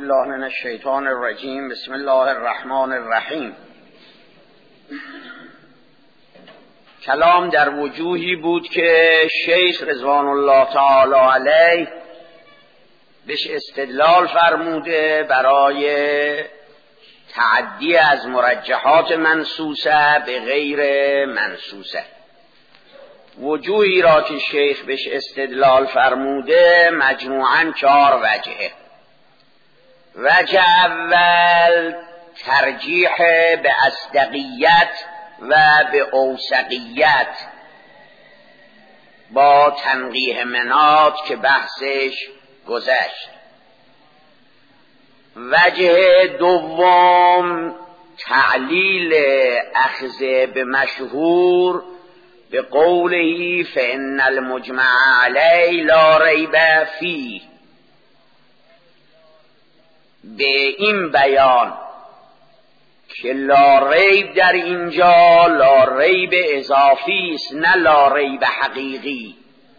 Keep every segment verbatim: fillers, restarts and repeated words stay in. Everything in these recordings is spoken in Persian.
الله من الشیطان الرجیم. بسم الله الرحمن الرحیم. کلام در وجوهی بود که شیخ رضوان الله تعالی علیه بهش استدلال فرموده برای تعدی از مرجحات منصوصه به غیر منصوصه. وجوهی را که شیخ بهش استدلال فرموده مجموعاً چهار وجهه. وجه اول ترجیح به اصدقیت و به اوثقیت با تنقیح منات که بحثش گذشت. وجه دوم تعلیل اخذ به مشهور به قوله فإن المجمع علیه لا ریب فیه، به این بیان که لا ریب در اینجا لا ریب اضافی است نه لا ریب حقیقی.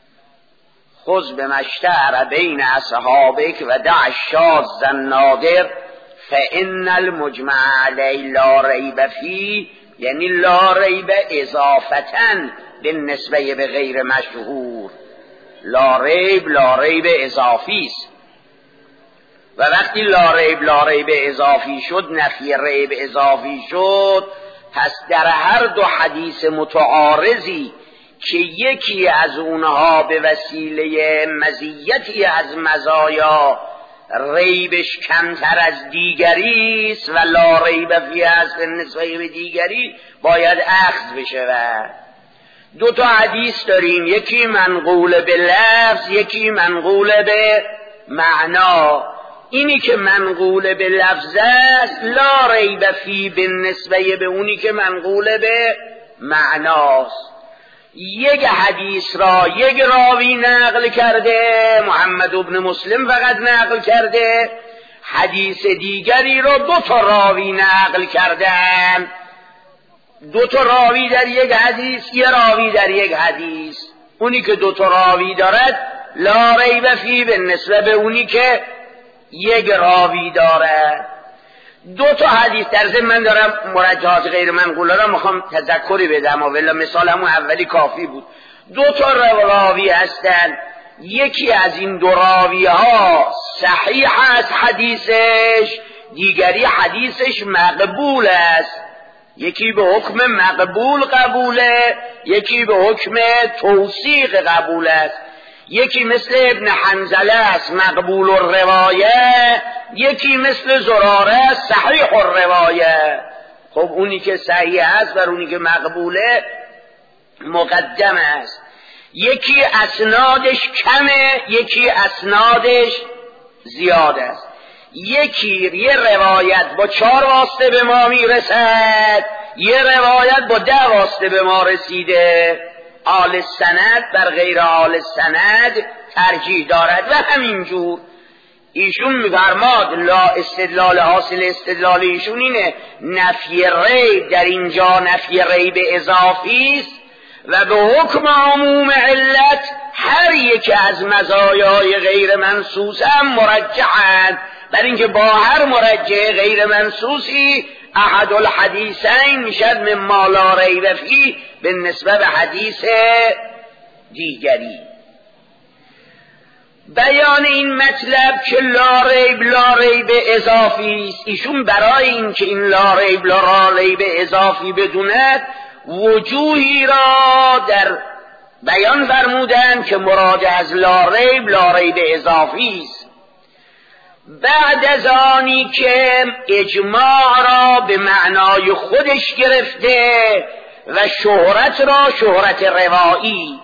خذ بمشتهر بین اصحابک و دع الشاذ النادر فإن المجمع علیه لا ریب فیه، یعنی لا ریب اضافتن بالنسبه به غیر مشهور. لا ریب لا ریب اضافی است و وقتی لا ریب لا ریب اضافی شد، نفی ریب اضافی شد، پس در هر دو حدیث متعارضی که یکی از اونها به وسیله مزیتی از مزایا ریبش کمتر از دیگری است و لا ریب فیه است به نسبت به دیگری، باید اخذ بشه. و دو تا حدیث داریم، یکی منقول به لفظ، یکی منقول به معنا. اینی که منقول به لفظ است لا ریب فیه به نسبت به اونی که منقول به معناست. یک حدیث را یک راوی نقل کرده، محمد ابن مسلم فقط نقل کرده، حدیث دیگری را دو تا راوی نقل کردن. دو تا راوی در یک حدیث، یک راوی در یک حدیث. اونی که دو تا راوی دارد لا ریب فیه به نسبت به اونی که یک راوی داره. دو تا حدیث در ضمن من دارم مرجحات غیر منقوله را میخوام تذکری بدم و ولی مثال همون اولی کافی بود. دو تا راوی هستن، یکی از این دو راوی ها صحیح است حدیثش، دیگری حدیثش مقبول است. یکی به حکم مقبول قبوله، یکی به حکم توثیق قبول است. یکی مثل ابن حنظله است مقبول الروایه، یکی مثل زراره است صحیح الروایه. خب اونی که صحیح است بر اونی که مقبوله مقدم است. یکی اسنادش کمه، یکی اسنادش زیاد است. یکی یه روایت با چهار واسطه به ما میرسد، یه روایت با ده واسطه به ما رسیده. آل سند بر غیر آل سند ترجیح دارد و همینجور. ایشون می‌فرماد لا استدلال حاصل استدلال ایشون اینه نفی ریب در اینجا نفی ریب اضافی است و به حکم عموم علت هر یک از مزایای غیر منصوص هم مرجحند، بر اینکه با هر مرجح غیر منصوصی احد الحدیثین میشد مما لا ریب فیه به نسبت به حدیث دیگری. بیان این مطلب که لا ریب لا ریب اضافی است، ایشون برای این که این لا ریب لا ریب اضافی بدوند وجوهی را در بیان فرمودند که مراد از لا ریب لا ریب اضافی است. بعد از آنی که اجماع را به معنای خودش گرفته و شهرت را شهرت روایی،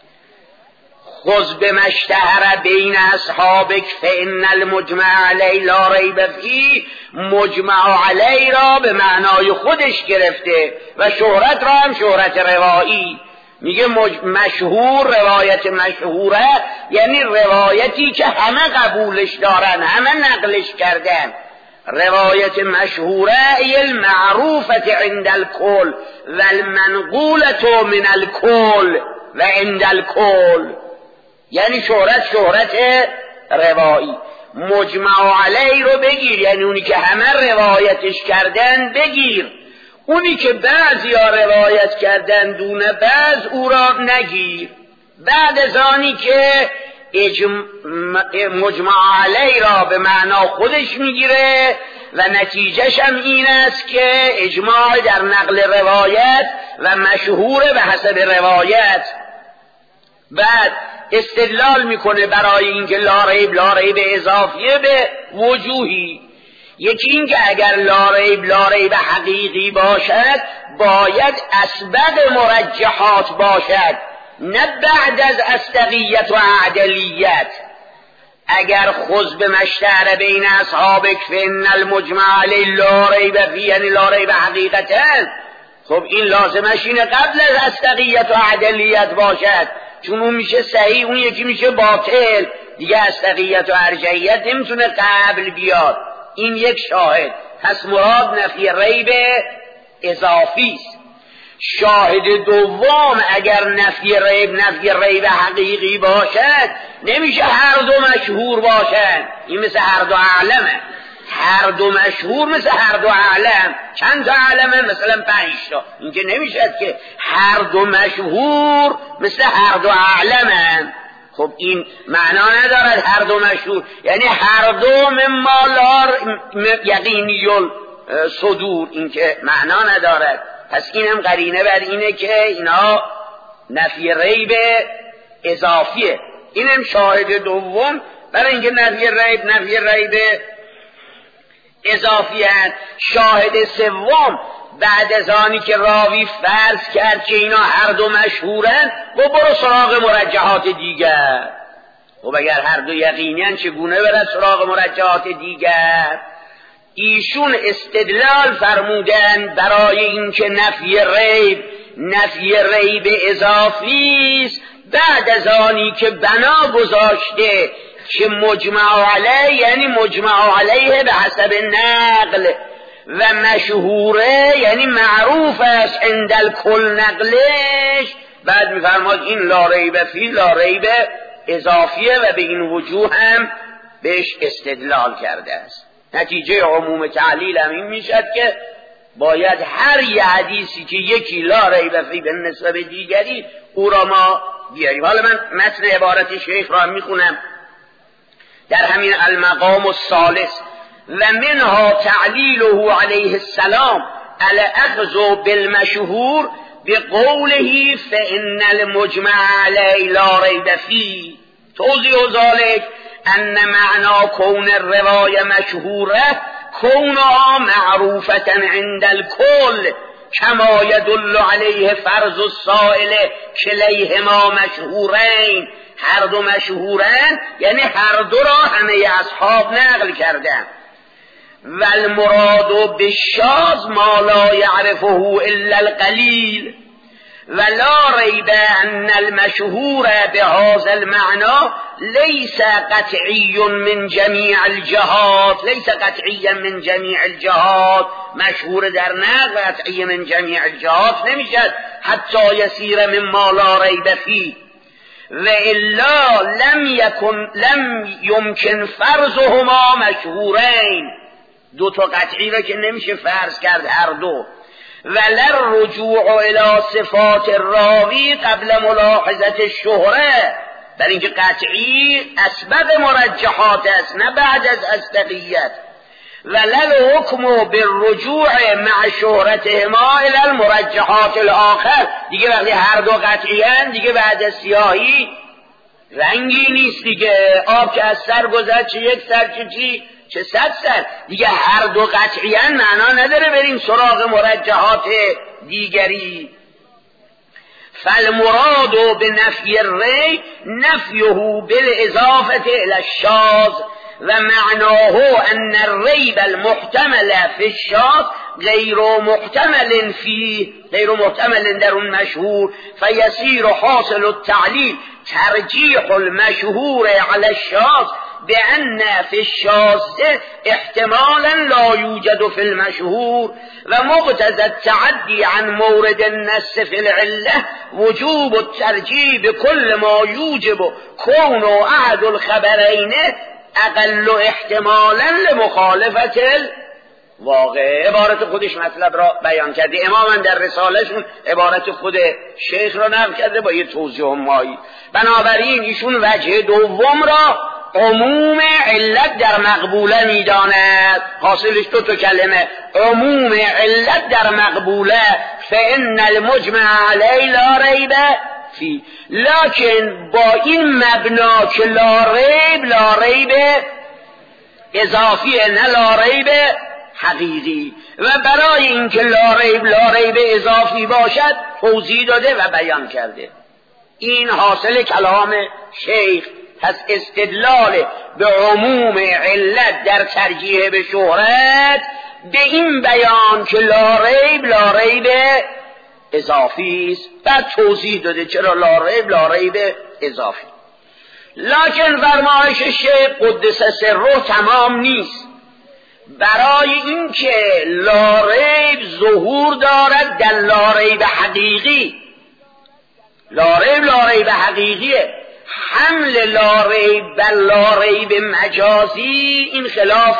خذ بمشتهر بین اصحابک فإن المجمع علیه لا ریب فیه، مجمع علیه را به معنای خودش گرفته و شهرت را هم شهرت روایی. میگه مشهور، روایت مشهوره یعنی روایتی که همه قبولش دارن، همه نقلش کردن. روایت مشهوره ای المعروفت عند الکل و المنقولت من الکل و عند الکل، یعنی شهرت شهرت روایی. مجمع علیه رو بگیر، یعنی اونی که همه روایتش کردن بگیر، اونی که بعضی ها روایت کردن دون بعض او را نگیر. بعد از آنی که مجمع علیه را به معنا خودش میگیره و نتیجهش هم این است که اجماع در نقل روایت و مشهور به حسب روایت. بعد استدلال میکنه برای اینکه لا ریب لا ریب اضافیه به وجوهی. یکی این که اگر لا ریب لا ریب حقیقی باشد باید اسبق مرجحات باشد، نه بعد از اصدقیت و عدلیت. اگر خذ به مشتعر بین اصحابک فان المجمع علی لا ریب فی، یعنی لا ریب حقیقتا، خب این لازمش اینه قبل از اصدقیت و عدلیت باشد، چون اون میشه صحیح اون یکی میشه باطل دیگه. اصدقیت و ارجحیت نمیتونه قبل بیاد. این یک شاهد. پس مراد نفی ریب اضافی است. شاهد دوم اگر نفی ریب نفی ریب حقیقی باشد نمیشه هر دو مشهور باشد. این مثل هر دو اعلمه. هر دو مشهور مثل هر دو اعلم. چند تا اعلمه؟ مثلا پنج تا. این که نمیشد که هر دو مشهور مثل هر دو اعلمه. خب این معنا ندارد هر دو مشهور، یعنی هر دو ممالار یقینی صدور، این که معنا ندارد. پس اینم قرینه بر اینه که اینا نفی ریب اضافیه. اینم شاهد دوم برای اینکه نفی ریب نفی ریب اضافیه. شاهد سوم بعد از آنی که راوی فرض کرد که اینا هر دو مشهورن و برو سراغ مرجحات دیگر. و اگر هر دو یقینیان چگونه برد سراغ مرجحات دیگر؟ ایشون استدلال فرمودن برای اینکه نفی ریب نفی ریب اضافی است بعد از آنی که بنا گذاشته که مجمع علیه، یعنی مجمع علیه به حسب نقل، و مشهوره یعنی معروف است عند الکل نقلش. بعد میفرماد این لا ریب فی لا ریب اضافیه و به این وجوه هم بهش استدلال کرده است. نتیجه عموم تعلیل هم این میشد که باید هر یه حدیثی که یکی لا ریب فی به نسبت دیگری او را ما بیاریم. حالا من متن عبارت شیخ را میخونم در همین المقام الثالث: و منها تعلیله علیه السلام علی اخذ بالمشهور بقوله فان المجمع علیه لا ریب فیه. توضیح ذلك ان معنى کون الروایه مشهوره کونها معروفه عند الکل کما يدل علیه فرض السائل کلیهما مشهورین. هر دو مشهورن یعنی هر دو را همه اصحاب نقل کردن. و المراد بالشاذ ما لا يعرفه الا القلیل و لا ریب ان المشهور بهذا المعنى ليس قطعی من جمیع الجهات. ليس قطعی من جمیع الجهات، مشهور در نقل قطعی من جمیع الجهات نمیشد حتی یسیر مما لا ریب فیه. و الا لم یکن لم یمکن فرضهما مشهورین. دو تا قطعی را که نمیشه فرض کرد هر دو. ولر رجوع الى صفات الراوی قبل ملاحظه الشهره، بر اینکه قطعی اسباب مرجحات است نه بعد از اصدقیت. ولل حکم بالرجوع مع شهرتهما الى المرجحات الاخر. دیگه وقتی هر دو قطعی هستند دیگه بعد از سیاهی رنگی نیست دیگه. آب که از سر گذشت چه یک سر چه چی چه صد سر. دیگه هر دو قطعی هستند معنا نداره بریم سراغ مرجحات دیگری. فالمراد بنفی الری نفیه بالاضافه الى الشاذ و معناه ان الریب المحتمل فی الشاذ غیر محتمل فی غیر محتمل در اون مشهور فیصیر حاصل التعلیل ترجیح المشهور علی الشاذ بأن في الشاذ احتمالا لا يوجد في المشهور و مقتضى التعدي عن مورد النص في العله وجوب الترجيح بكل ما يوجب كون احد الخبرين اقل احتمالا لمخالفت واقع. عبارت خودش مطلب را بیان کرده. امام در رسالهشون عبارت خود شیخ را نقل کرده با یه توضیح مایی. بنابراین ایشون وجه دوم را عموم علت در مقبوله میداند. حاصلش دو تا کلمه، عموم علت در مقبوله، فإن المجمع علی لا ریب فی. لکن با این مبنا که لا ریب، لا ریب اضافی نه لا ریب حقیقی، و برای اینکه لا ریب لا ریب اضافی باشد توضیح داده و بیان کرده. این حاصل کلام شیخ. پس استدلال به عموم علت در ترجیح به شهرت به این بیان که لا ریب لا ریب اضافی است. بعد توضیح داده چرا لا ریب لا ریب اضافی. لکن فرمایش شیخ قدس سره تمام نیست. برای اینکه لا ریب ظهور دارد در لا ریب حقیقی، لا ریب لا ریب حقیقیه، حمل لا ریب بر لا ریب مجازی این خلاف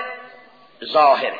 ظاهره.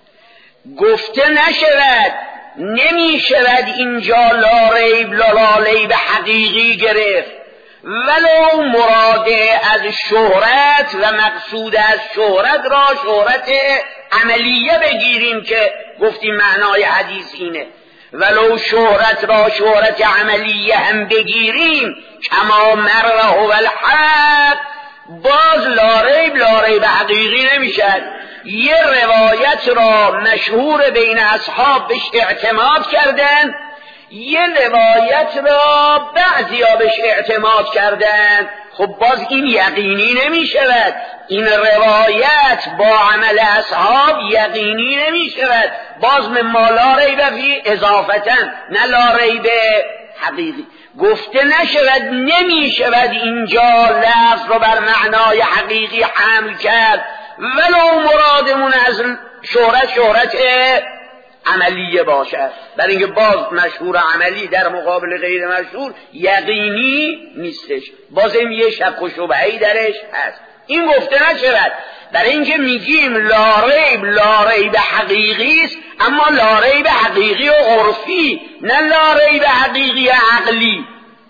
گفته نشود، نمی شود اینجا لا ریب لا ریب حقیقی گرفت، ولو مراد از شهرت و مقصود از شهرت را شهرت عملیه بگیریم که گفتیم معنای حدیث اینه. ولو شهرت را شهرت عملیه هم بگیریم کما مره و الحق، باز لا ریب لا ریب حقیقی نمیشد. یه روایت را مشهور بین اصحاب بهش اعتماد کردن، یه روایت را بعضی ها بهش اعتماد کردن، خب باز این یقینی نمی شود. این روایت با عمل اصحاب یقینی نمی شود. باز من ما لا ریب فی اضافتا نه لا ریب حقیقی. گفته نشود، نمی شود اینجا لفظ رو بر معنای حقیقی حمل کرد، ولو مرادمون از شهرت شهرت عملیه باشد. برای اینکه باز مشهور عملی در مقابل غیر مشهور یقینی نیستش، بازم یه شک و شبهه‌ای درش هست. این گفته نشود. برای اینکه میگیم لا ریب لا ریب حقیقی است، اما لا ریب حقیقی و عرفی، نه لا ریب حقیقی عقلی.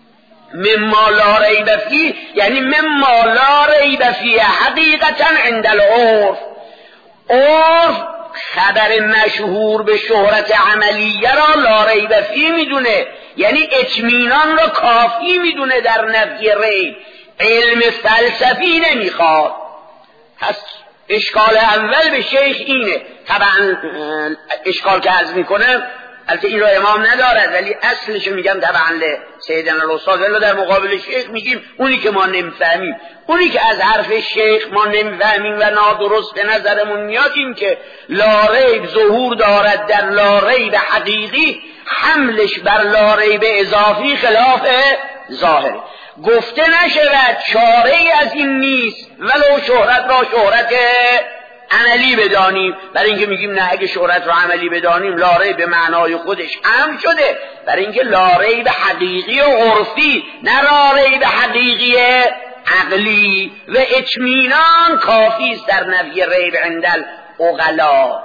مما لا ریب فی یعنی مما لا ریب فی حقیقتا عند العرف. عرف خبر مشهور به شهرت عملیه را لا ریب فی میدونه، یعنی اطمینان را کافی میدونه در نفی ریب. علم فلسفی نمیخواد. پس اشکال اول به شیخ اینه. طبعا اشکال که عرض میکنم البته این را امام ندارد، ولی اصلش میگم طبعا له سیدنا الاستاد، ولی در مقابل شیخ میگیم اونی که ما نمیفهمیم، اونی که از حرف شیخ ما نمیفهمیم و نادرست به نظرمون میاد این که لا ریب ظهور دارد در لا ریب حقیقی، حملش بر لا ریب اضافی خلاف ظاهره. گفته نشود چاره ای از این نیست، ولو شهرت را شهرت عملی بدانیم. برای اینکه میگیم نه، اگه شهرت را عملی بدانیم لا ریب به معنای خودش هم شده، برای اینکه لا ریب حقیقی و عرفی، نه لا ریب حقیقی عقلی، و اطمینان کافی است در نفی ریب عند العقلا.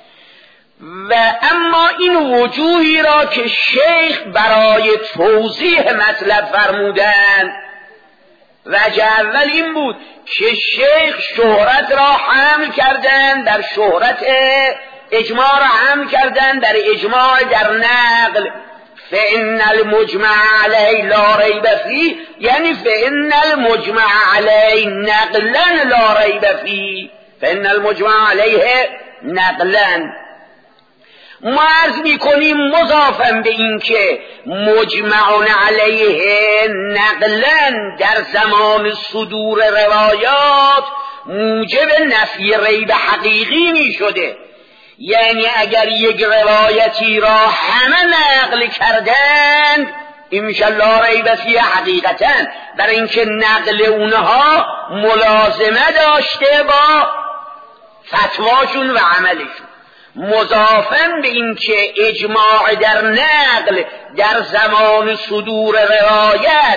و اما این وجوهی را که شیخ برای توضیح مطلب فرمودند، وجه اول این بود که شیخ شهرت را حمل کردن در شهرت، اجماع را حمل کردن در اجماع در نقل. فإن المجمع علی لا ریب فی یعنی فإن المجمع علی نقلا لا ریب فی، فإن المجمع علیه نقلا. ما عرض میکنیم مضافن به این که مجمعون علیه نقلا در زمان صدور روایات موجب نفی ریب حقیقی می شده. یعنی اگر یک روایتی را همه نقل کردند این میشه لا ریب فی حقیقتا، برای اینکه نقل اونها ملازمه داشته با فتواشون و عملشون. مضافن به این که اجماع در نقل در زمان صدور روایت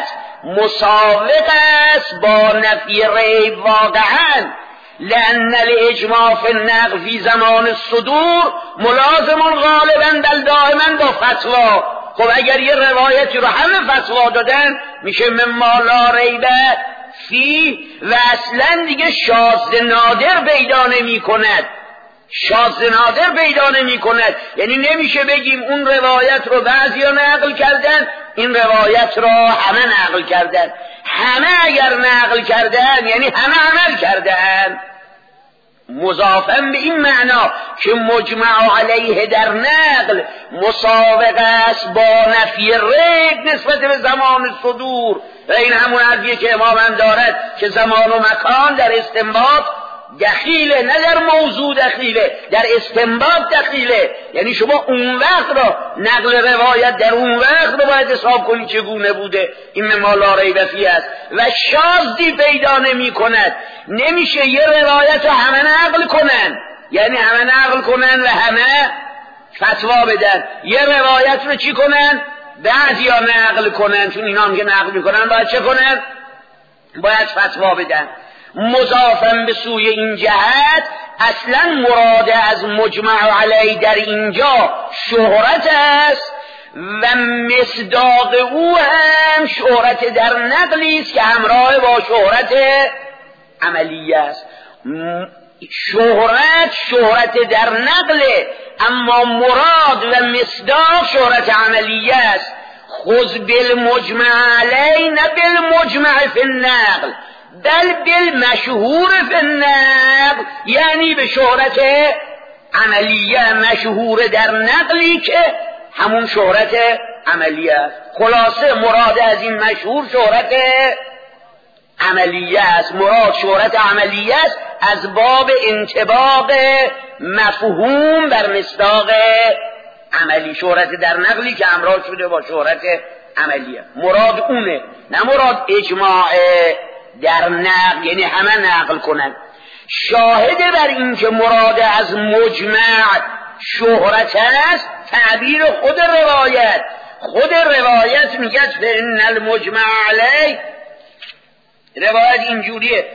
مساوق است با نفی ریب واقعا، لأن الاجماع فی النقل فی زمان الصدور ملازم غالبا بل دائما با فتوا. خب اگر یه روایتی رو همه فتوا دادن میشه مما لا ریب فی، و اصلا دیگه شاذ نادر پیدا نمی کند، شاذ نادر پیدا نمی کند. یعنی نمیشه بگیم اون روایت رو بعضیا نقل کردن، این روایت رو همه نقل کردن. همه اگر نقل کردن یعنی همه عمل کردن، مضافا به این معنا که مجمع علیه در نقل مساوق است با نفی ریب نسبت به زمان صدور. و این همون حرفیه که امام هم دارد که زمان و مکان در استنباط دخیله، نه در موضوع دخیله، در استنباط دخیله. یعنی شما اون وقت را نقل روایت در اون وقت رو باید حساب کنی چگونه بوده. این مما لا ریب فیه است و شاذی پیدا نمی کند. نمیشه یه روایت رو همه نقل کنن، یعنی همه نقل کنن و همه فتوا بدن. یه روایت رو چی کنن؟ بعضیا نقل کنن، چون اینا هم که نقل میکنن باید چه کنن؟ باید فتوا بدن. مضافا به سوی این جهت اصلا مراد از مجمع علیه در اینجا شهرت است و مصداق او هم شهرت در نقلی است که همراه با شهرت عملی است. شهرت شهرت در نقله، اما مراد و مصداق شهرت عملی است. خذ بالمجمع علیه نه بالمجمع فی النقل بل بالمشهور فی النقل، یعنی به شهرت عملیه مشهور در نقلی که همون شهرت عملیه است. خلاصه مراد از این مشهور شهرت عملیه است. مراد شهرت عملیه است از باب انطباق مفهوم بر مصداق عملی. شهرت در نقلی که همراه شده با شهرت عملیه، مراد اونه، نه مراد اجماع در نقل یعنی همه نقل کنن. شاهد بر این که مراد از مجمع شهرت است تعبیر خود روایت. خود روایت میگه فإن المجمع علیه، روایت اینجوریه: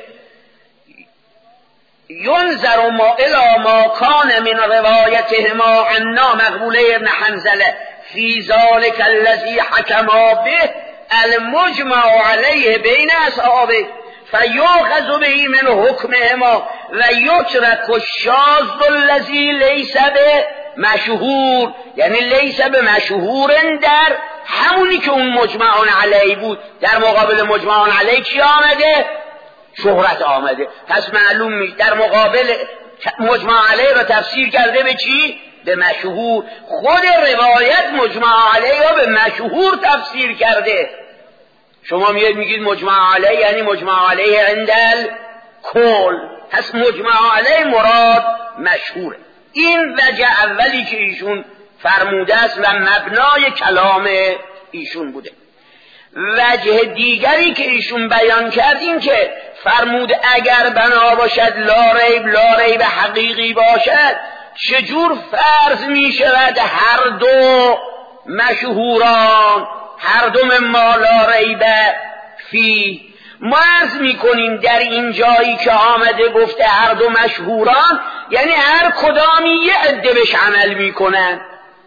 ینظر ما الی ما کان من روایتهما عنا مقبوله ابن حنظله فی ذلک الذی حکما به المجمع علیه بین اصحابه فیؤخذ به من حکمهما و یترک الشاذ الذی لیس به مشهور، یعنی لیس به مشهور در همونی که اون مجمع علیه بود. در مقابل مجمع علیه چی آمده؟ شهرت آمده. پس معلوم می در مقابل مجمع علیه را تفسیر کرده به چی؟ به مشهور. خود روایت مجمع علیه را به مشهور تفسیر کرده. شما میاد میگید مجمع علیه یعنی مجمع علیه عندل کل، پس مجمع علیه مراد مشهوره. این وجه اولی که ایشون فرموده است و مبنای کلام ایشون بوده. وجه دیگری که ایشون بیان کرد این که فرمود اگر بنا باشد لا ریب لا ریب حقیقی باشد، چجور فرض می شود هر دو مشهوران، هر دو مما لا ریب فی. ما عرض می کنیم در این جایی که آمده گفته هر دو مشهوران، یعنی هر کدامی یه عده بهش عمل می کنن.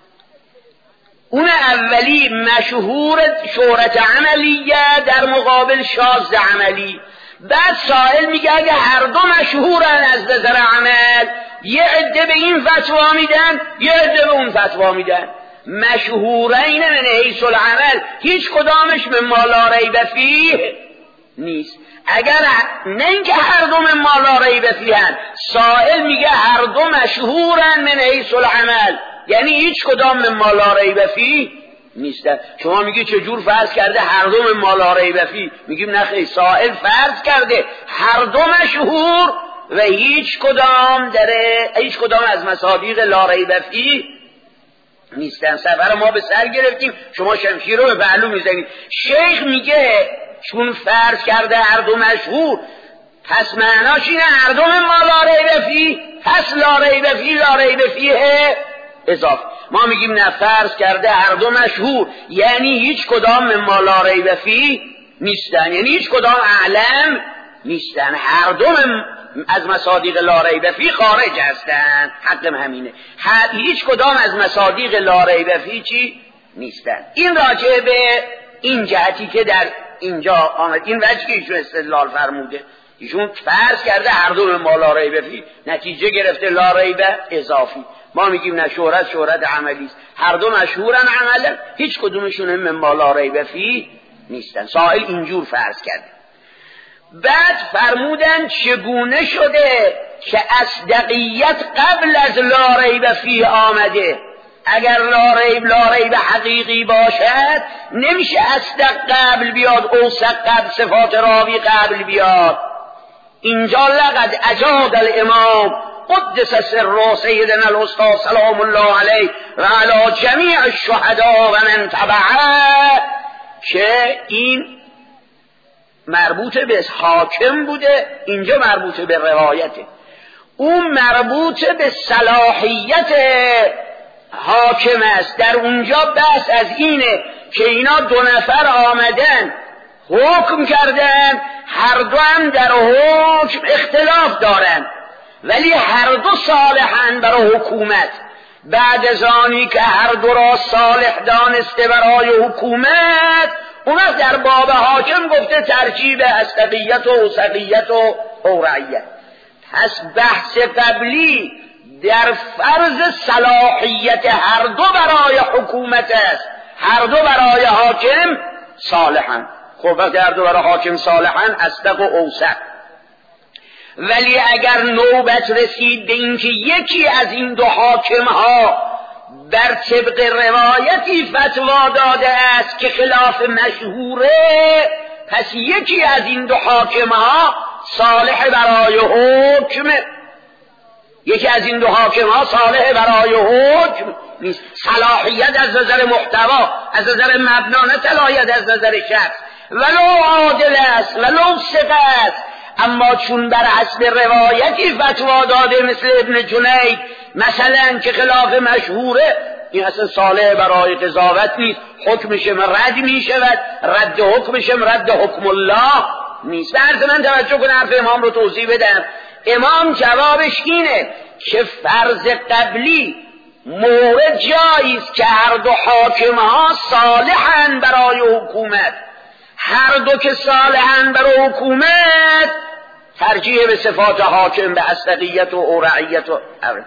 اون اولی مشهور شهرت عملیه در مقابل شاذ عملی. بعد سائل میگه اگه هر دو مشهورن از نظر عمل، یه عده به این فتوا میدن یه عده به اون فتوا میدن. مشهورین من حیث العمل هیچ کدامش مما لا ریب فیه نیست. اگر نه اینکه هر دو مما لا ریب فیهن، سائل میگه هر دو مشهورن من حیث العمل، یعنی هیچ کدام مما لا ریب فیه نیستن. شما میگی چجور فرض کرده هر دو مما لا ریب فیه؟ میگیم نخیر، سائل فرض کرده هر دو مشهور و هیچ کدام در هیچ کدام از مصادیق لا ریب فیه نیستن. سفر ما به سر گرفتیم، شما شمشیر رو به پهلو میزنید. شیخ میگه چون فرض کرده هر دو مشهور، پس معناش اینه هر دو مما لا ریب فیه، پس لا ریب فیه لا ریب فیه اضافه. ما میگیم نه، فرض کرده هر دو مشهور یعنی هیچ کدام مما لا ریب فیه نیستن، یعنی هیچ کدام اعلم نیستن، هر دو از مصادیق لا ریب فی خارج هستن. حقم همینه، هیچ کدام از مصادیق لا ریب فی چی نیستن. این راجع به این جهتی که در اینجا آمد، این وجه که ایشون استدلال فرموده، ایشون فرض کرده هر دو ما لا ریب فی، نتیجه گرفته لا ریب اضافی. ما میگیم نه، شهرت شهرت عملی است، هر دو مشهورن عملا، هیچ کدومشون مما لا ریب فی نیستن. سائل اینجور فرض کرده. بعد فرمودن چگونه شده که اصدقیت قبل از لا ریب فی آمده؟ اگر لا ریب لا ریب حقیقی باشد نمیشه اصدق قبل بیاد، اوثق قبل، صفات راوی قبل بیاد. اینجا لقد اجاد الامام قدس سر سیدنا الاستاذ سلام الله علیه و علی جمیع الشهداء و من تبعه که این مربوط به حاکم بوده، اینجا مربوط به روایته. اون مربوط به صلاحیت حاکم است. در اونجا بحث از اینه که اینا دو نفر آمدن حکم کردن، هر دو هم در حکم اختلاف دارن ولی هر دو صالحن برای حکومت. بعد از آنی که هر دو را صالح دانسته برای حکومت، اون در باب حاکم گفته ترکیب اصدقیت و اوثقیت و اورعیت. پس بحث قبلی در فرض صلاحیت هر دو برای حکومت است، هر دو برای حاکم صالحن. خب وقتی هر دو برای حاکم صالحن اصدق و اوثق. ولی اگر نوبت رسید به اینکه یکی از این دو حاکم ها بر طبق روایتی فتوا داده است که خلاف مشهوره، پس یکی از این دو حاکم ها صالح برای حکم، یکی از این دو حاکم ها صالح برای حکم نیست. صلاحیت از نظر محتوا، از نظر مبنا، نه صلاحیت از نظر شخص. ولو عادل است ولو ثقه است، اما چون بر حسب روایتی فتوا داده مثل ابن جنید مثلا که خلاف مشهوره، این اصلا صالح برای قضاوت نیست، حکمشم رد می شود، رد حکمشم رد حکم الله نیست. برز من توجه کنم حرف امام رو توضیح بدم. امام جوابش اینه که فرض قبلی مورد جاییست که هر دو حاکم ها صالحن برای حکومت، هر دو که صالحن برای حکومت ترجیح به صفات حاکم به اصدقیت و اورعیت و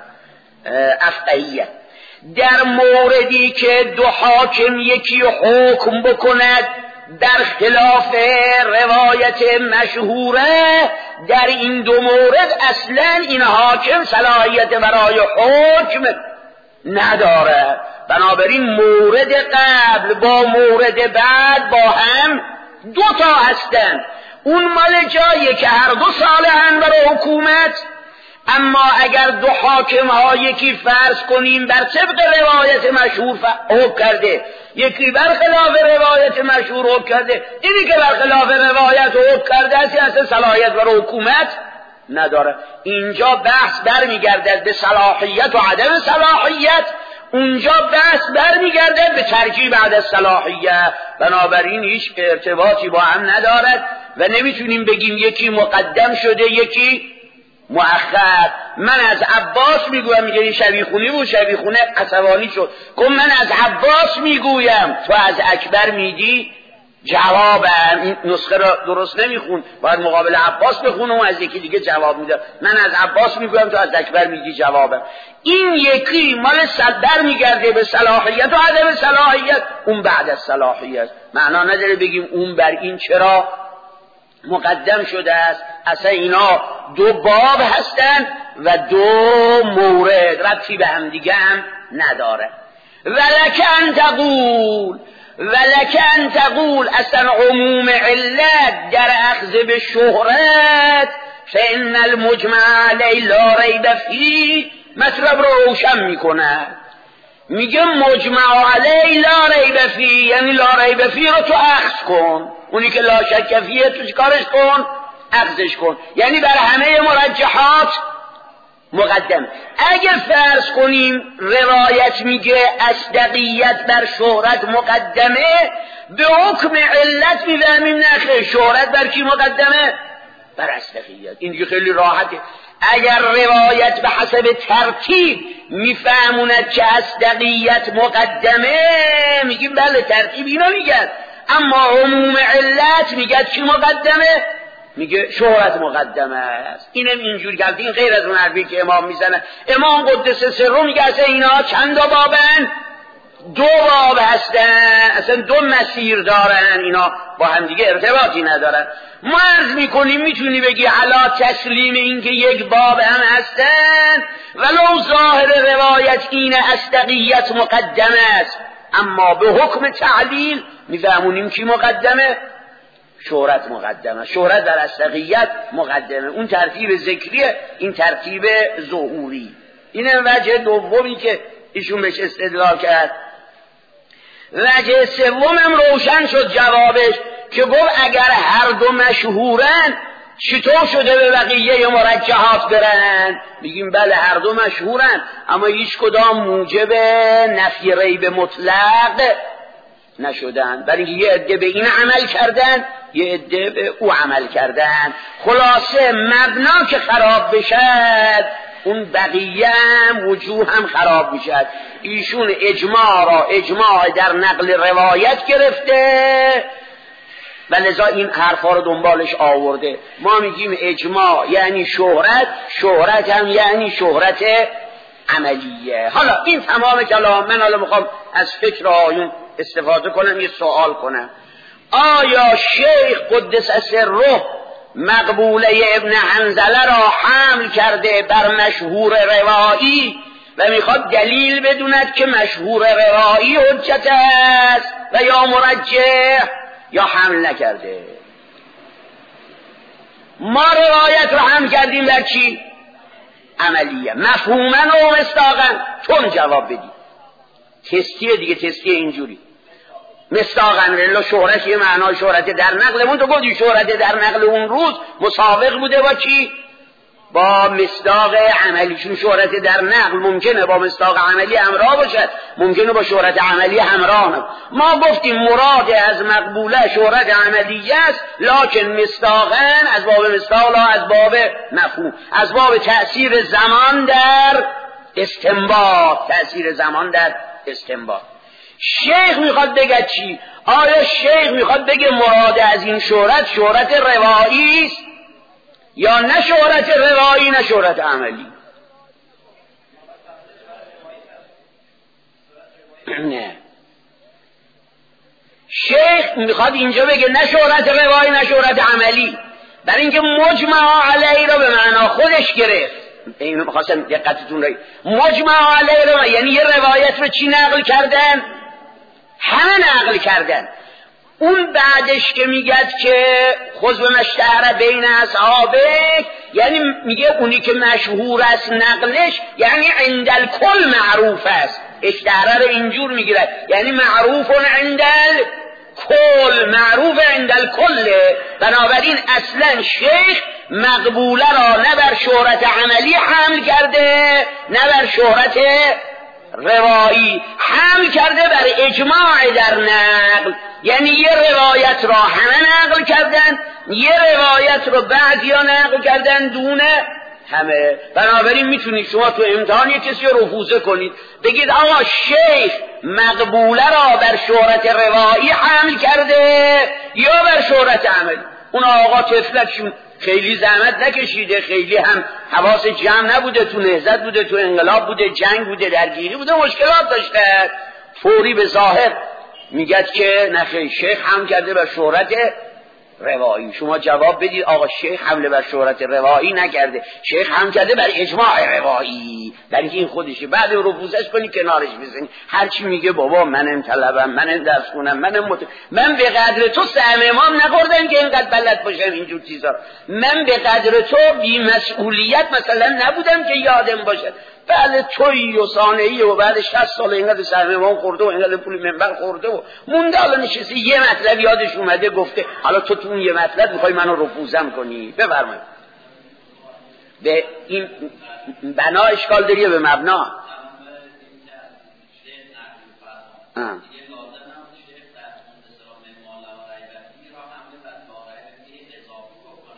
افقهیت. در موردی که دو حاکم یکی حکم بکند در خلاف روایت مشهوره، در این دو مورد اصلا این حاکم صلاحیت برای حکم نداره. بنابراین مورد قبل با مورد بعد با هم دو تا هستن. اون مال جاییه که هر دو صالحن برای حکومت، اما اگر دو حاکم ها یکی فرض کنیم بر طبق روایت مشهور حکم کرده، یکی برخلاف روایت مشهور حکم کرده، اینی که برخلاف روایت حکم کرده است اصلا صلاحیت برای حکومت نداره. اینجا بحث برمیگردد به صلاحیت و عدم صلاحیت، اونجا بحث برمیگردد به ترجیح بعد از صلاحیت. بنابراین هیچ ارتباطی با هم ندارد و نمیتونیم بگیم یکی مقدم شده یکی مؤخر. من از عباس میگویم، میگه این شبیخونی بود، شبیخونه عصبانی شد، گفت من از عباس میگویم، تو از اکبر میگی. جوابم این نسخه را درست نمیخون، باید مقابل عباس بخونه و از یکی دیگه جواب میده. من از عباس میگویم، تو از اکبر میگی. جوابم این یکی مال صدر میگرده به صلاحیت و عدم صلاحیت، اون بعد از صلاحیت. معنا نداره بگیم اون بر این چرا مقدم شده است. اصلا اینا دو باب هستن و دو مورد، ربطی به هم دیگه هم نداره. ولکن تقول ولکن تقول اصلا عموم علت در اخذ به شهرت فإن المجمع علی لا ریب فیه مطلب رو روشن میکنه. میگه مجمع علی لا ریب فیه یعنی لا ریب فیه رو تو اخذ کن، اونی که لا شک فیه تو چیکارش کن؟ اخذش کن. یعنی بر همه مرجحات مقدم. اگر فرض کنیم روایت میگه اصدقیت بر شهرت مقدمه، به حکم علت میفهمیم نه شهرت بر کی مقدمه؟ بر اصدقیت. این دیگه خیلی راحته. اگر روایت به حسب ترتیب میفهموند که اصدقیت مقدمه میگیم بله ترتیب اینا میگن، اما عموم علت میگه چی مقدمه؟ میگه شهرت مقدمه است. اینم اینجوری کرد. این غیر از اون حرفی که امام میزنه. امام قدس سره میگه اصلا اینا چند تا بابن؟ دو باب هستن، اصلا دو مسیر دارن، اینا با هم دیگه ارتباطی ندارن. ما عرض میکنیم میتونی بگی علا تسلیم این که یک باب هم هستن ولو ظاهر روایت این اصدقیت مقدمه است، اما به حکم تعلیل میفهمونیم کی مقدمه؟ شهرت مقدمه. شهرت در اصدقیت مقدمه. اون ترتیب ذکریه، این ترتیب ظهوری. اینه وجه دومی که ایشون بهش استدلال کرد. وجه سومم روشن شد جوابش که گفت اگر هر دو مشهورن چطور شده به بقیه مرجحات برن؟ میگیم بله هر دو مشهورن، اما هیچ کدام موجب نفی ریب مطلق نشدن، برای یه عده به این عمل کردن یه عده به او عمل کردن. خلاصه مبنا که خراب بشد اون بقیه هم وجوه هم خراب میشد. ایشون اجماع را اجماع در نقل روایت گرفته و لذا این حرفا رو دنبالش آورده. ما میگیم اجماع یعنی شهرت، شهرت هم یعنی شهرت عملیه. حالا این تمام کلام. من حالا میخوام از فکر آیون استفاده کنم، یه سوال کنم. آیا شیخ قدس سره مقبوله ابن حنظله را حمل کرده بر مشهور روایی و میخواد دلیل بدوند که مشهور روایی حجت است و یا مرجح، یا حمل نکرده؟ ما روایت را حمل کردیم در چی؟ عملیه، مفهومن و مصداقن. چون جواب بدی تستیه دیگه، تستیه اینجوری مصداقن رلا شهرت یه معنای شهرت در نقلمون. تو گفتی شهرت در نقل اون روز مسابق بوده با چی؟ با مصداق عملی. چون شهرت در نقل ممکنه با مصداق عملی همراه باشد، ممکنه با شهرت عملی همراه نباشد. ما گفتیم مراد از مقبوله شهرت عملیه است، لکن مصداقن از باب مصداق لا از باب مفهوم، از باب تأثیر زمان در استنباط، تأثیر زمان در استنباط. شیخ میخواد بگه چی؟ آیا شیخ میخواد بگه مراد از این شهرت شهرت روایی است یا نه شهرت روایی نه شهرت عملی؟ نه، شیخ میخواد اینجا بگه نه شهرت روایی نه شهرت عملی، برای اینکه مجمع علیه را به معنا خودش گرفت. اینو میخواستم دقتتون رو. مجمع علیه را یعنی یه روایت رو چی نقل کردن؟ همه نقل کردن. اون بعدش که میگد که خذ به مشتهر بین اصحابه، یعنی میگه اونی که مشهور است نقلش یعنی عند الکل معروف است. اشتهره رو اینجور میگیرد یعنی معروف عند الکل، معروف عند الکل. بنابراین اصلا شیخ مقبوله را نه بر شهرت عملی حمل کرده نه بر شهرت روایی، حمل کرده بر اجماع در نقل. یعنی یه روایت را همه نقل کردن، یه روایت رو بعضیا نقل کردن دونه همه. بنابراین میتونید شما تو امتحان یه کسی رو رفوزه کنید، بگید آقا شیخ مقبوله را بر شهرت روایی حمل کرده یا بر شهرت عملی. اون آقا طفلکشون خیلی زحمت نکشیده، خیلی هم حواس جمع نبوده، تو نهضت بوده، تو انقلاب بوده، جنگ بوده، درگیری بوده، مشکلات داشته، فوری به ظاهر میگد که نخیر شیخ حمل کرده بر شهرت روایی. شما جواب بدید آقا شیخ حمله بر شهرت روایی نکرده، شیخ حمل کرده بر اجماع روایی، در اینکه این خودشه. بعد رفوزش کنی کنارش بزنی، هر چی میگه بابا منم طلبم، منم درس خونم، منم مت... من به قدر تو سهم امام نخوردم که اینقدر بلد باشم اینجور چیزا. من به قدر تو بی مسئولیت مثلا نبودم که یادم باشه. بله تویی و ثانه‌ای و بعد شصت سال اینقدر سهم امام خورده و اینقدر پول منبر خورده و مونده، حالا نشسته یه مطلب یادش اومده گفته، حالا تو تو اون یه مطلب میخوای منو رفوزم کنی؟ بفرمایید. به این بنا اشکال داری به مبنا؟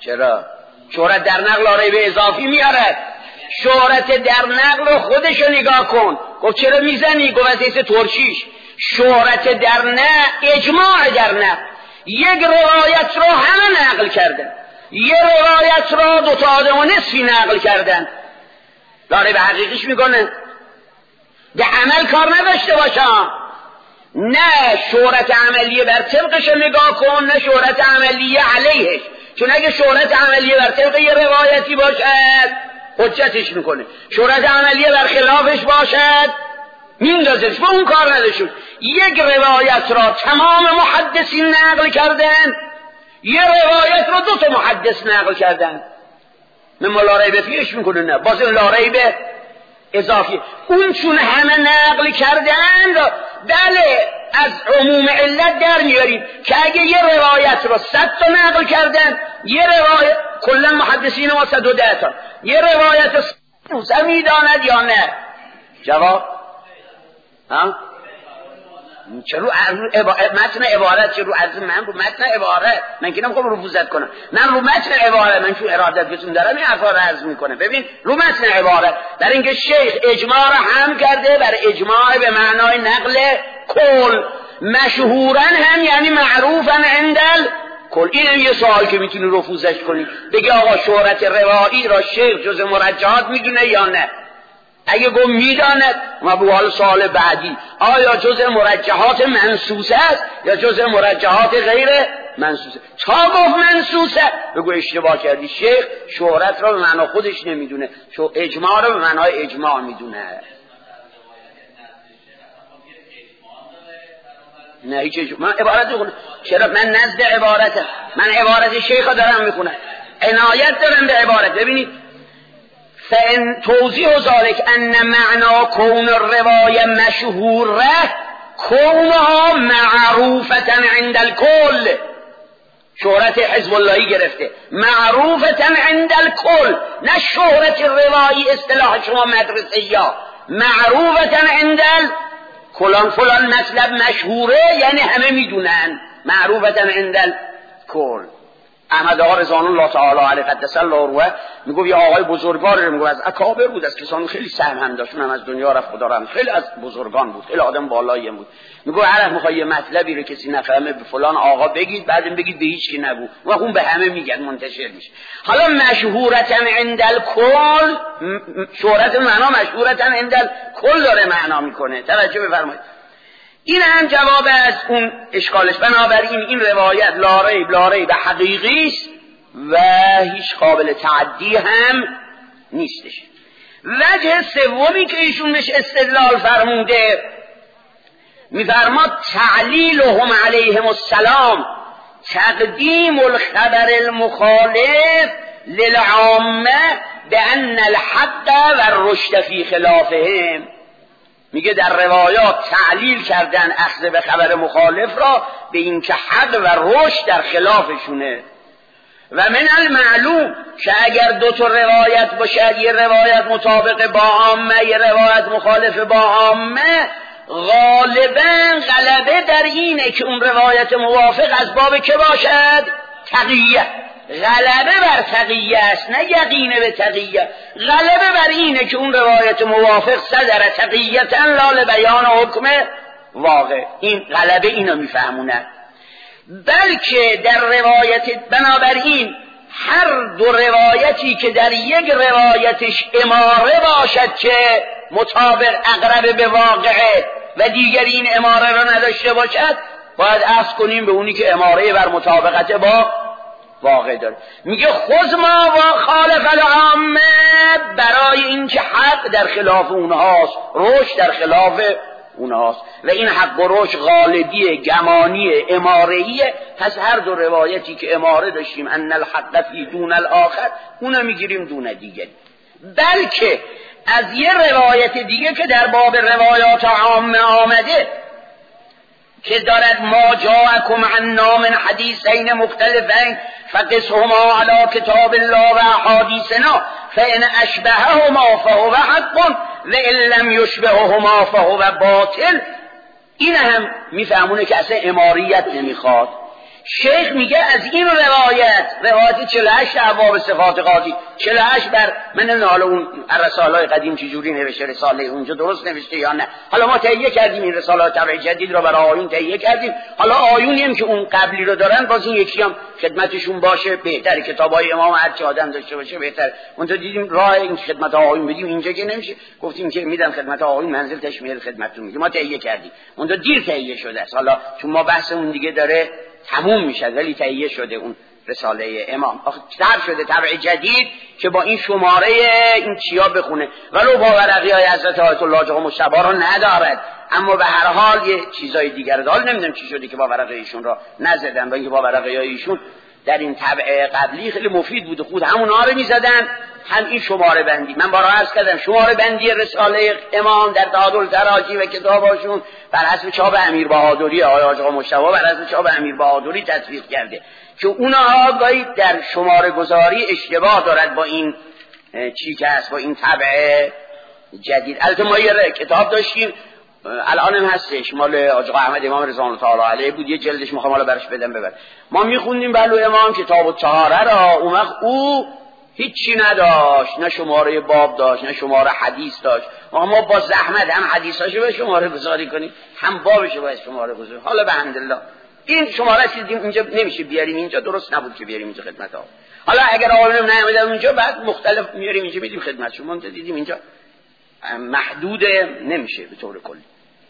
چرا؟ شهرت در نقل لا ریب اضافی میارد. شهرت در نقل خودشو نگاه کن. گفت چرا میزنی؟ گفت از ایسه ترشیش. شهرت در نقل اجماع در نقل، یک روایت رو همه نقل کردن، یه روایت رو دوتا آدم و نصفی نقل کردن، داره به حقیقیش میکنه به عمل کار نداشته باشم. نه شهرت عملیه بر طبقش نگاه کن، نه شهرت عملیه علیهش. چون اگه شهرت عملیه بر طبق یه روایتی باشد حجتش میکنه، شهرت عملیه بر خلافش باشد میندازش. با اون کار نداشون. یک روایت را تمام محدثین نقل کردن، یه روایت را دو تا محدث نقل کردن، من لا ریب فیش میکنه. نه باز لا ریب اضافی. اون چون همه نقل کردن بله از عموم علت در میاریم که اگه یه روایت را صد تا نقل کردن، یه روایت کلا محدثین ما صد و ده تا، یه روایت صد میداند یا نه؟ جواب ها؟ چرا رو متن عبارت، چرا از من رو متن عبارت؟ من که نمیخوام رفوزت کنم، من رو متن عبارت، من چون ارادت بتون دارم این حرفا رو عرض میکنم. ببین رو متن عبارت در اینکه شیخ اجماع رو هم کرده بر اجماع به معنای نقل کل، مشهورا هم یعنی معروفا عندل کل. اینم یه سوال که میتونی رفوزش کنی، بگی آقا شهرت روایی را شیخ جز مرجحات میدونه یا نه؟ اگه گفت میداند، ما به حال سوال بعدی آیا جزء مرجحات منصوص است یا جزء مرجحات غیر منصوصه؟ تا گفت منصوصه بگو اشتباه کردی. شیخ شهرت را به معنی خودش نمیدونه، شو اجماع را به معنای اجماع میدونه. نه هیچ اجماع. من عبارت میخونم. چرا؟ من نزد عبارت، من عبارت شیخ دارم میخونم، عنایت دارم به عبارت. ببینید فإن توضیح ذلك ان معنا کون الروایه مشهوره کونها معروفة عند الكل. شهرت حزب اللهی گرفته معروفة عند الكل، نه شهرت روایی اصطلاح شما مدرسه یا معروفة عند الكل. فلان مطلب مشهوره یعنی همه میدونن، معروفة عند الكل. احمد آقا رضوان الله تعالی علیه قدس الله روحه میگه یه آقای بزرگوار، میگه از اکابر بود، از کسان خیلی سهم هم داشت، هم از دنیا رفت خدا رحم، خیلی از بزرگان بود، خیلی آدم بالایی بود. میگه هر وقت میخوای یه مطلبی رو کسی نفهمه به فلان آقا بگید، بعدم بگید به هیچ کی نگو، و اون به همه میگن منتشر میشه. حالا مشهورتن عند الکل، شهرت معنا مشهورتن عند الکل داره معنا میکنه. توجه بفرمایید. این هم جواب از اون اشکالش. بنابراین این روایت لا ریب لا ریب حقیقی است و هیچ قابل تعدی هم نیستش. وجه سومی که ایشون بهش استدلال فرموده، میفرماد تعلیلهم علیهم السلام تقدیم الخبر المخالف للعامه بان الحق و الرشد فی خلافهم. میگه در روایات تعلیل کردن اخذ به خبر مخالف را به این که حق و رشد در خلافشونه. و من المعلوم که اگر دو تا روایت باشد، یه روایت مطابق با عامه، یه روایت مخالف با عامه، غالبا غلبه در اینه که اون روایت موافق از باب که باشد؟ تقیه. غلبه بر تقیه است، نه یقینه به تقیه. غلبه بر اینه که اون روایت موافق صدر تقییتا لا بیان حکم واقع. این غلبه اینو میفهمونه. بلکه در روایت، بنابراین هر دو روایتی که در یک روایتش اماره باشد که مطابق اقرب به واقعه و دیگر این اماره را نداشته باشد، باید عکس کنیم به اونی که اماره بر مطابقت با واقع داره. میگه خذ ما و خالف العامه، برای اینکه حق در خلاف اونهاست، رشد در خلاف اونهاست و این حق و رشد غالبیه، گمانیه، امارهیه. پس هر دو روایتی که اماره داشتیم ان الحق فی دون الاخر، اونو میگیریم دون دیگری. بلکه از یه روایت دیگه که در باب روایات عامه آمده که دارد ما جاءکم عنا من حدیثین مختلفین فقسهما علی کتاب الله و احادیثنا فان اشبههما فهو حق و ان لم یشبههما فهو باطل. این هم میفهمونه که اصلا اماریت نمیخواد. شیخ میگه از این روایت روایت چهل و هشت ابواب صفات قاطی چهل و هشت بر من نه حالا اون رساله‌های قدیم چجوری نوشته رساله اونجا درست نوشته یا نه، حالا ما تهیه کردیم این رساله طبع جدید رو برای آیون تهیه کردیم، حالا آیونی هم که اون قبلی رو دارن باز این یکی هم خدمتشون باشه بهتره، کتابای امام هر چه آدم داشته باشه بهتره. اون تو دیدیم راه این خدمت آیون بدیم اینجا که نمیشه، گفتیم که میدم خدمت آیون منزل تشمیل خدمتتون میگه ما تهیه کردیم، اون تو دیر تهیه شده است، حالا چون ما بحثمون دیگه داره تموم میشه ولی تهیه شده اون رساله امام تر شده طبع جدید که با این شماره این چیا بخونه، ولو با ورقی های حضرت آیت الله جا مصطفی رو ندارد، اما به هر حال یه چیزای دیگر داره. نمیدونم چی شده که با ورقه ایشون را نزدن، با اینکه با ورقه ایشون در این طبع قبلی خیلی مفید بوده، خود همون ها رو میزدن هم این شماره بندی. من بارها عرض کردم شماره بندی رساله امام در تعادل تراجی و کتاباشون بر حسب چاپ امیر بهادری آقای آقا مصطفی بر حسب چاپ امیر بهادری تطبیق کرده که اونها گاهی در شماره گذاری اشتباه دارد با این چی که هست با این طبع جدید. البته ما یه کتاب داشتیم الان هم هستش مال آقا احمد امام رضوان الله تعالی علیه بود، یه جلدش میخوام حالا براش بدم ببر، ما میخوندیم بلو امام کتاب الطهاره را، اون وقت او هیچی نداشت، نه شماره باب داشت نه شماره حدیث داشت، ما با زحمت هم حدیثاشو به شماره گذاری کنیم هم بابشو باید شماره گذاری. حالا به الحمدلله این شماره دیدیم اینجا نمیشه بیاریم، اینجا درست نبود که بیاریم اینجا خدمت ها، حالا اگر آقایون نمیدن اونجا بعد مختلف میاریم اینجا بدیم خدمت شما. ما دیدیم اینجا محدود نمیشه به طور کلی.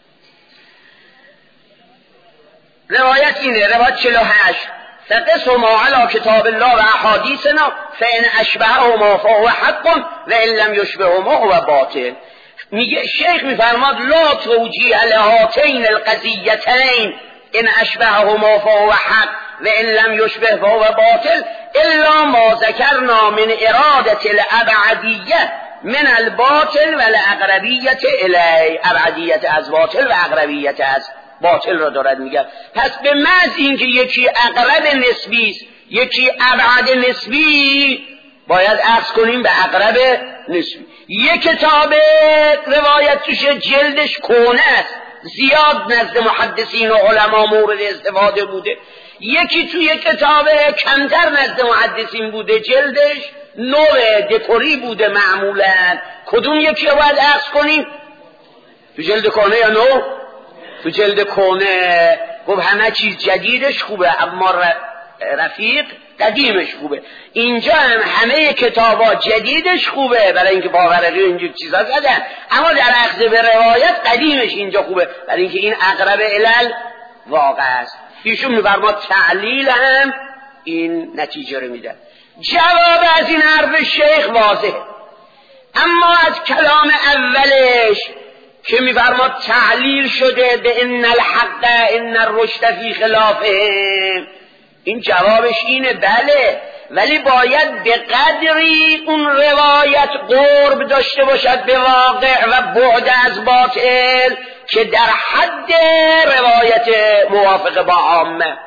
روایت اینه، روایت چهل و هشت فقس ما علی کتاب الله و احادیثنا فان اشبههما فهو حق و ان لم یشبههما هو باطل. میگه شیخ میفرماد لا توجیه لهاتین القضیتین ان اشبههما فهو حق و ان لم یشبه فهو باطل الا ما ذکرنا من اراده الابعدیه من الباطل و الاقربیت الی، ابعدیت از باطل و اقربیت از باطل را دارد میگه. پس به محض اینکه یکی اقرب نسبی است یکی ابعد نسبی باید عکس کنیم به اقرب نسبی. یک کتاب روایت توش جلدش کهنه است زیاد نزد محدثین و علما مورد استفاده بوده، یکی توی کتاب کمتر نزد محدثین بوده جلدش نوع دکوری بوده معمولا، کدوم یکی رو باید عکس کنیم؟ تو جلد کهنه یا نو؟ تو جلد کهنه. خب همه چیز جدیدش خوبه اما رفیق قدیمش خوبه. اینجا هم همه کتابا جدیدش خوبه برای اینکه باورقی اینجور چیزا زدن، اما در اخذ به روایت قدیمش اینجا خوبه برای اینکه این اقرب علل واقع است. ایشون میفرما تعلیل هم این نتیجه رو میده. جواب از این حرف شیخ واضحه، اما از کلام اولش که میفرما تعلیل شده به ان الحق ان الرشد فی خلافه، این جوابش اینه بله، ولی باید به قدری اون روایت قرب داشته باشد به واقع و بعد از باطل که در حد روایت موافق با عامه.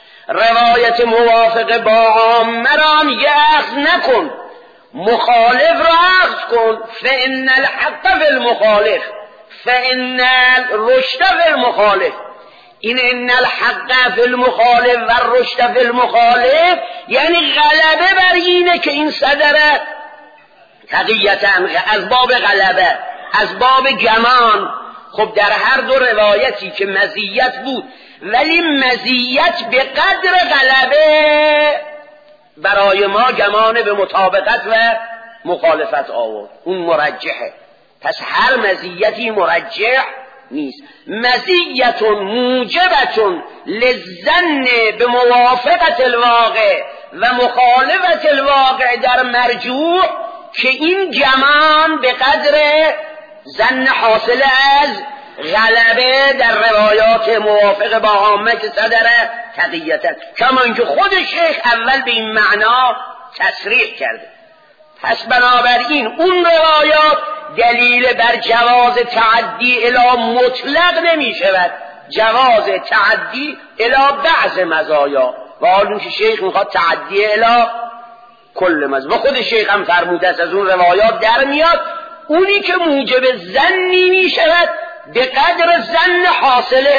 روایت موافق با عامه را یأخذ نکن، مخالف را اخذ کن. فإن الحق فی المخالف فإن الرشد فی المخالف. این ان الحق فی المخالف و الرشد فی المخالف یعنی غلبه بر اینه که این صدره تقییتا از باب غلبه از باب گمان. خب در هر دو روایتی که مزیت بود ولی مزیت به قدر غلبه برای ما گمان به مطابقت و مخالفت آورد، اون مرجحه. پس هر مزیتی مرجح نیست. مزیت موجبت للظن به موافقت الواقع و مخالفت الواقع در مرجوح که این گمان به قدر ظن حاصل از غلبه در روایات موافق با عامه که صدره تقییتا، کما اینکه خود شیخ اول به این معنا تصریح کرده. پس بنابراین اون روایات دلیل بر جواز تعدی الی مطلق نمی شود، جواز تعدی الی بعض مزایا، و حالا که شیخ میخواد تعدی الی کل مزایا و خود شیخ هم فرموده است از اون روایات در میاد اونی که موجب ظنی می شود به قدر ظن حاصله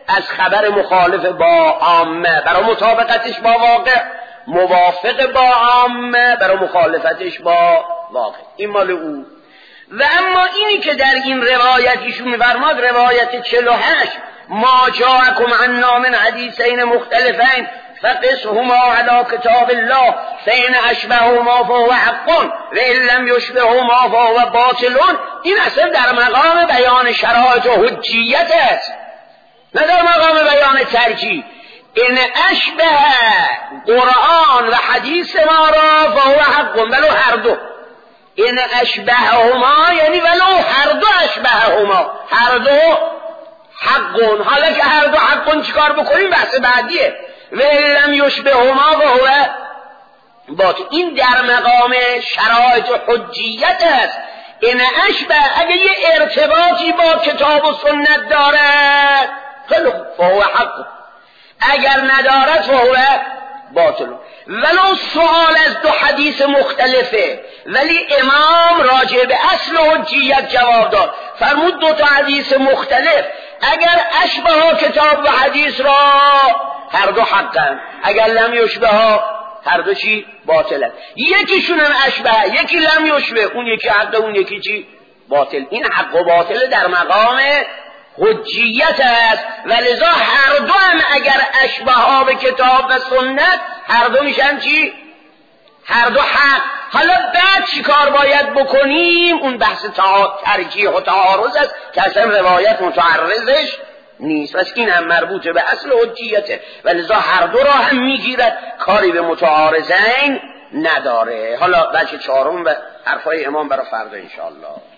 از خبر مخالف با عامه برای مطابقتش با واقع، موافق با عامه برای مخالفتش با واقع. این مال او. و اما اینی که در این روایت ایشون می‌فرماد، روایت چهل و هشت، ما جاءکم عنا من حدیثین مختلفین فقسهما علی کتاب الله فإن اشبههما فهو حق و ان لم یشبههما فهو باطل. این اصلا در مقام بیان شرایط و حجیت است، نه در مقام بیان ترجیح. ان اشبه قرآن و حدیث ما را فهو حق ولو هر دو. این اشبههما یعنی ولو هر دو اشبههما، هر دو حقون. حالا که هر دو حقون چیکار بکنیم بحث بعدیه. و لم یشبههما و هو باطل. این در مقام شرایط و حجیت است. این اشبه اگه یه ارتباطی با کتاب و سنت دارد خیلی فهو حق، اگر ندارد فهو باطل. ولو سوال از دو حدیث مختلفه ولی امام راجع به اصل حجیت جواب داد، فرمود دو تا حدیث مختلف اگر اشبه کتاب و حدیث را هر دو حقن، اگر لم یشبه هر دو چی باطلن. یکیشون هم اشبه، یکی لم یشبه، اون یکی حق اون یکی چی باطل. این حق و باطل در مقام حجیت است و لذا هر دو هم اگر اشبه ها به کتاب و سنت هر دو میشن چی؟ هر دو حق. حالا بعد چی کار باید بکنیم؟ اون بحث ترجیح و تعارض است که اصلا روایت متعرضش نیست. پس این هم مربوط به اصل حجیته و لذا هر دو را هم میگیرد، کاری به متعارضین نداره. حالا بچه چهارم و حرفای امام برای فردا انشاءالله.